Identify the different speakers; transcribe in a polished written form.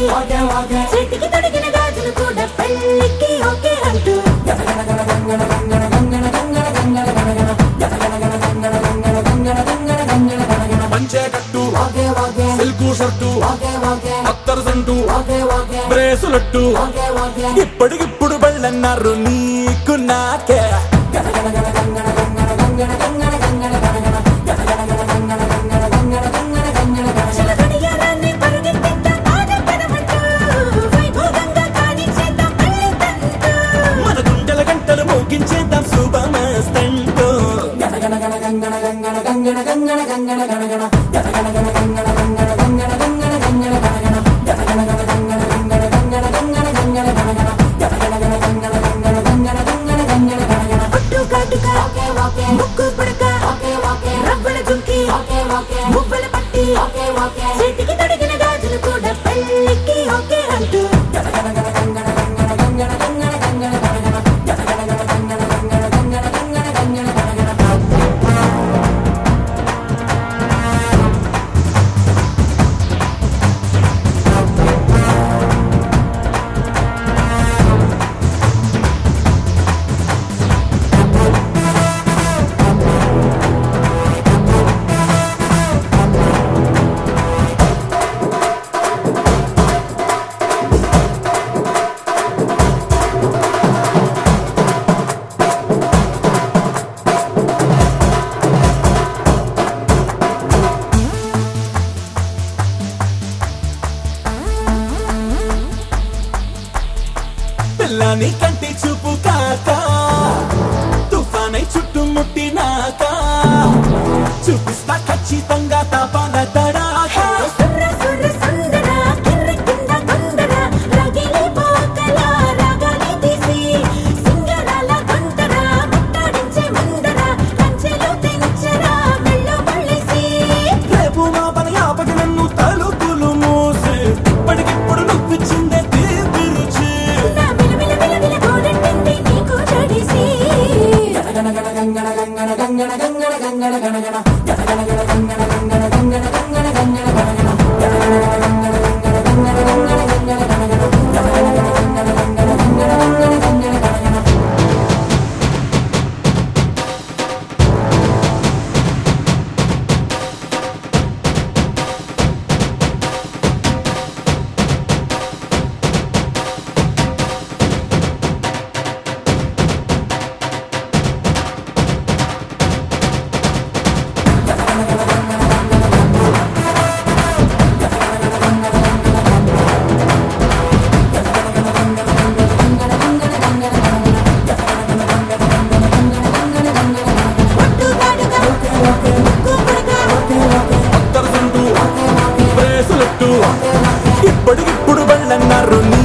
Speaker 1: చేతికి తొడిగిన గాజులు కూడా పెళ్ళికి ఓకే అంటూ
Speaker 2: పంచే కట్టు సిల్కు షర్టు అత్తరు సంటూ బ్రేసులట్టు ఇప్పటికిప్పుడు బళ్ళన్నారు నీకు నాకే మన గుండెల గంటలు మోగించేద్దాం శుభమస్తంటూ
Speaker 1: ముక్కు పుడక రవ్వల జుంకి మువ్వల పట్టి చేతికి తొడిగిన గాజులు కూడా పెళ్ళికి ఓకే అంటూ
Speaker 2: పిల్లని కంటి చూపు కాక తుఫానై చుట్టుముట్టినాక చూపిస్తా ఖచ్చితంగా తాపాల తడాక రేపు మా పని ఆపకి నన్ను తలుపులు మూసి ఇప్పటికిప్పుడు నువ్వు చిందే తీపి రుచి ఇప్పటికిప్పుడు బళ్ళన్నారు